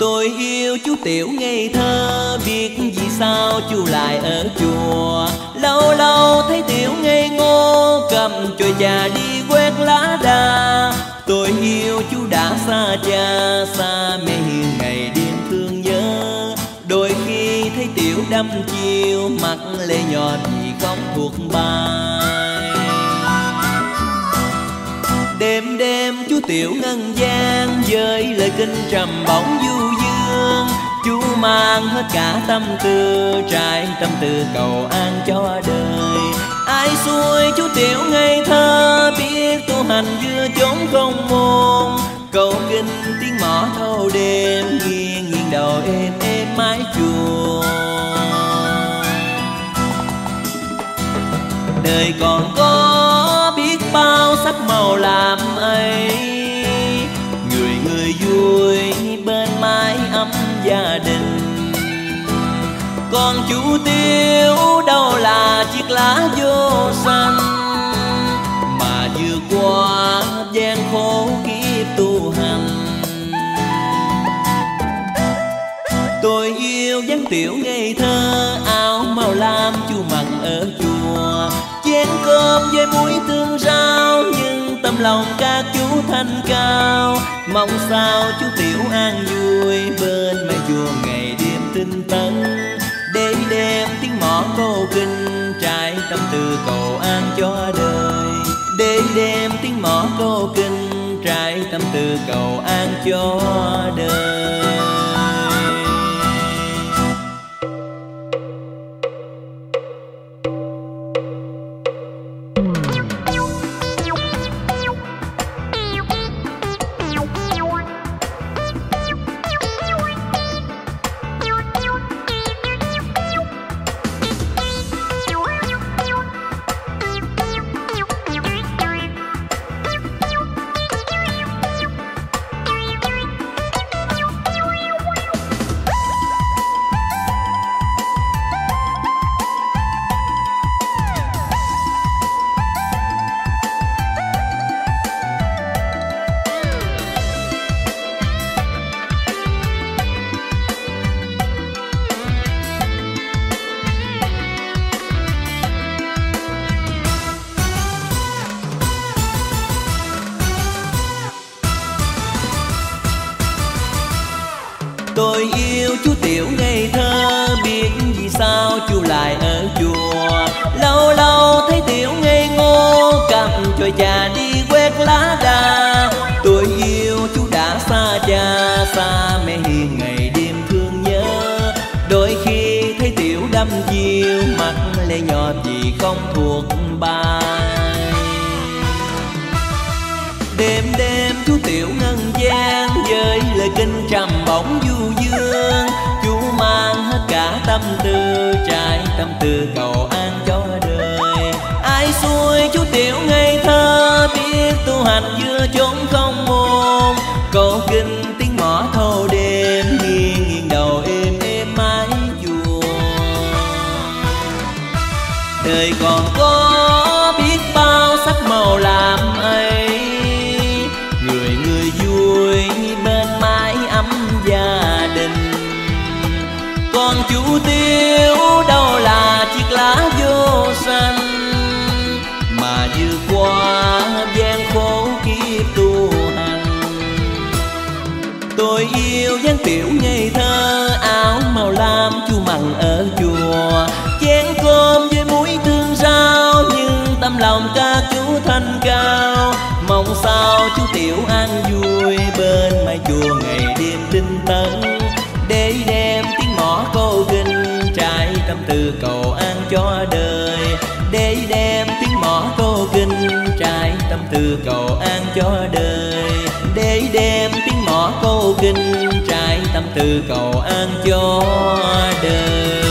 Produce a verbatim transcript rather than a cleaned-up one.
Tôi yêu chú Tiểu ngây thơ, biết vì sao chú lại ở chùa. Lâu lâu thấy Tiểu ngây ngô, cầm chổi trà đi quét lá đa. Tôi yêu chú đã xa cha, xa mẹ hiền ngày đêm thương nhớ. Đôi khi thấy Tiểu đăm chiêu, mắt lệ nhỏ vì không thuộc bài. Đêm đêm chú Tiểu ngân vang với lời kinh trầm bổng du dương. Chú mang hết cả tâm tư, trải tâm tư cầu an cho đời. Ai xuôi chú Tiểu ngây thơ, biết tu hành vừa chốn không môn. Cầu kinh tiếng mõ thâu đêm, nghiêng nghiêng đầu êm êm mái chùa. Đời còn có biết bao sắc màu làm ấy, người người vui bên mái ấm gia đình. Còn chú Tiểu đâu là chiếc lá vô xanh, mà vượt qua gian khổ kiếp tu hành. Tôi yêu dáng Tiểu ngây thơ, áo màu lam chú mặc ở chùa. Chén cơm với muối tương rau, nhưng tâm lòng các chú thanh cao. Mong sao chú Tiểu an vui bên mái chùa ngày đêm tinh tấn. Để đêm tiếng mõ câu kinh, trải tâm tư cầu an cho đời. Để đêm tiếng mõ câu kinh, trải tâm tư cầu an cho đời. Tôi yêu chú Tiểu ngây thơ, biết vì sao chú lại ở chùa. Lâu lâu thấy Tiểu ngây ngô, cầm chổi trà đi quét lá đa. Tôi yêu chú đã xa cha, xa mẹ hiền ngày đêm thương nhớ. Đôi khi thấy Tiểu đăm chiêu, mắt lệ nhỏ vì không thuộc bài. Đêm đêm chú Tiểu ngân vang với lời kinh trầm bổng du dương. Chú mang hết cả tâm tư, trải tâm tư cầu an cho đời. Ai xuôi chú Tiểu ngây thơ, biết tu hành vừa chốn không môn. Cầu kinh tiếng mõ thâu đêm, nghiêng nghiêng đầu êm êm mái chùa. Đời còn có biết bao sắc màu làm ấy, người người vui bên mái ấm gia đình. Còn chú Tiểu đâu là chiếc lá vô xanh, mà vượt qua gian khổ kiếp tu hành. Tôi yêu dáng Tiểu ngây thơ, áo màu lam chú mặn ở chùa. Chén cơm với muối tương rau, nhưng tâm lòng các chú thanh cao. Mong sao chú Tiểu an vui bên mái chùa ngày đêm tinh tấn. Để đem tiếng mõ câu kinh, trải tâm tư cầu an cho đời. Để đem tiếng mõ câu kinh, trải tâm tư cầu an cho đời. Để đem tiếng mõ câu kinh, trải tâm tư cầu an cho đời.